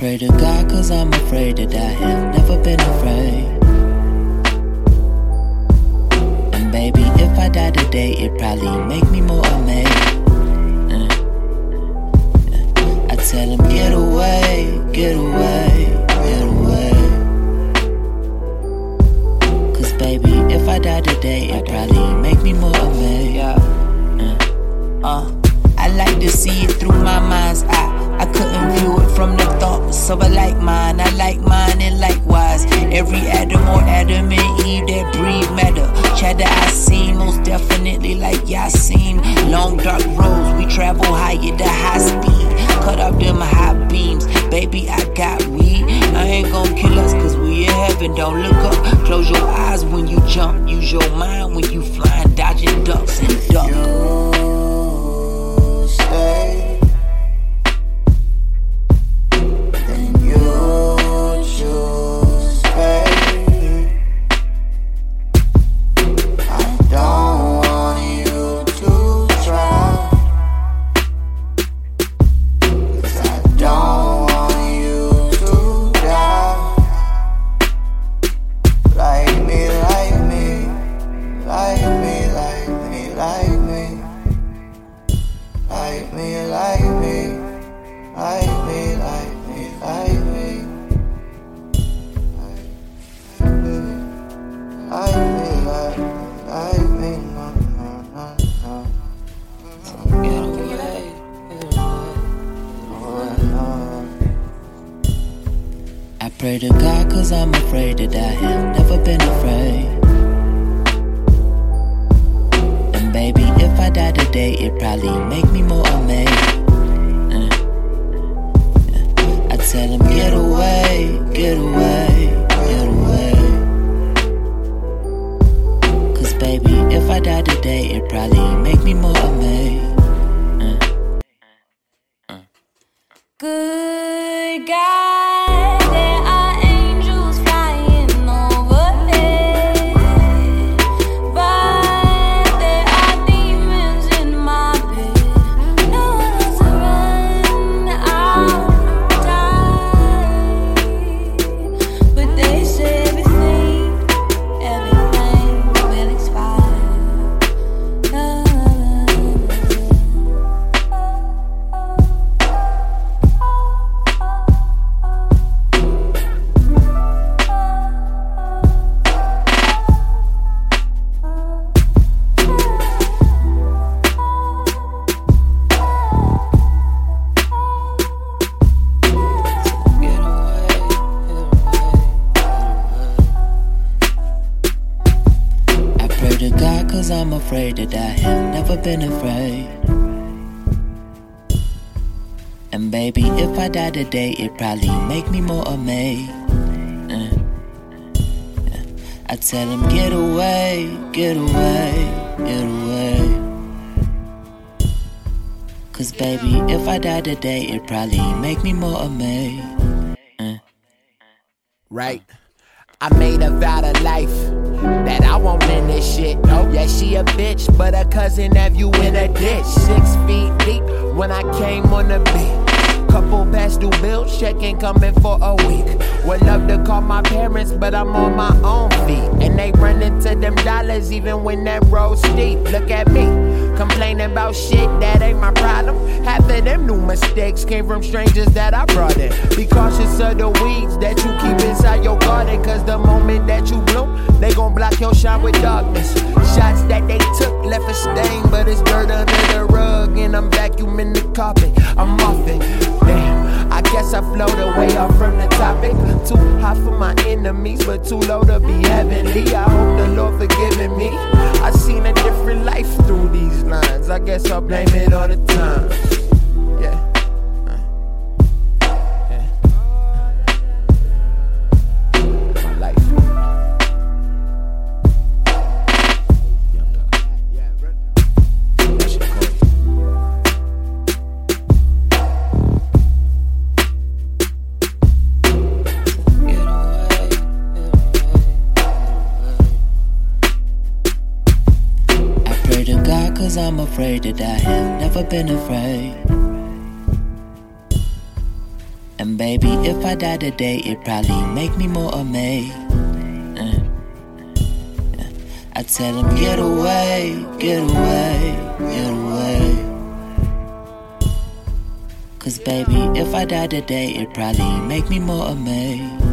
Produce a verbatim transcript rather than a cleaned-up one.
pray to God cause I'm afraid to die. Have never been afraid. And baby, if I die today, it probably make me more amazed. uh, I tell him, get away, get away, get away. Cause baby, if I die today, it probably make me more amazed. Yeah. uh, uh, I like to see it through my mind's eye. I couldn't view it from the thoughts of a like mine. I like mine and likewise. Every Adam or Adam and Eve that breathe matter. Chatter I seen, most definitely like Yasin. Long dark roads, we travel higher to high speed. Cut off them high beams, baby I got weed. I ain't gon' kill us cause we in heaven, don't look up. Close your eyes when you jump, use your mind when you flying, dodging ducks and duck. You stay. I pray to God cause I'm afraid to die. Have never been afraid. And baby, if I die today, it probably make me more amazed. uh, I tell him, get away, get away, get away. Cause baby, if I die today, it probably make me more amazed. uh, uh. Good God, there are angels flying overhead, but there are demons in my bed. No one's run out of time, but they say everything, everything will expire. God, cause I'm afraid to die. Have never been afraid. And baby, if I die today, it probably make me more amazed. uh, uh, I tell him, get away, get away, get away. Cause baby, if I die today, it probably make me more amazed. uh. Right. I made a vow to life that I won't win this shit. Nope. Yeah, she a bitch, but her cousin have you in a ditch. Six feet deep when I came on the beat. Couple past due bills, check ain't coming for a week. Would love to call my parents, but I'm on my own feet. And they run into them dollars even when that road's steep. Look at me, complaining about shit that ain't my problem. Half of them new mistakes came from strangers that I brought in. Be cautious of the weeds that you keep inside your garden, cause the moment that you bloom, they gon' block your shine with darkness. Shots that they took left a stain, but it's dirt under the rug, and I'm vacuuming the carpet. I'm off it. Damn, I guess I float away off from the topic. Too high for my enemies, but too low to be heavenly. I hope the Lord forgiving me. I seen a different life through these lines. I guess I'll blame it all the time. Yeah. Cause I'm afraid to die. Have never been afraid. And And baby, if I die today, it probably make me more amazed. Uh, yeah. I tell him, get away, get away, get away. Cause baby, if I die today, it probably make me more amazed.